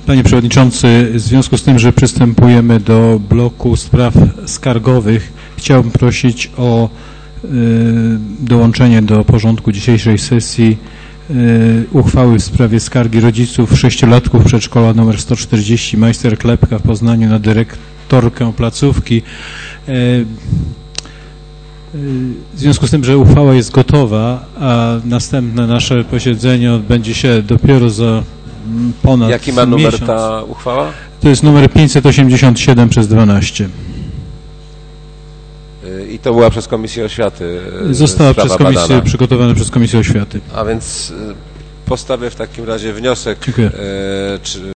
Panie Przewodniczący, w związku z tym, że przystępujemy do bloku spraw skargowych, chciałbym prosić o dołączenie do porządku dzisiejszej sesji uchwały w sprawie skargi rodziców sześciolatków przedszkola nr 140 Majster Klepka w Poznaniu na dyrektorkę placówki. W związku z tym, że uchwała jest gotowa, a następne nasze posiedzenie odbędzie się dopiero za ponad miesiąc. Jaki ma numer ta uchwała? To jest numer 587/12. I to była przez Komisję Oświaty. Została przez Komisję przygotowana przez Komisję Oświaty. A więc postawię w takim razie wniosek,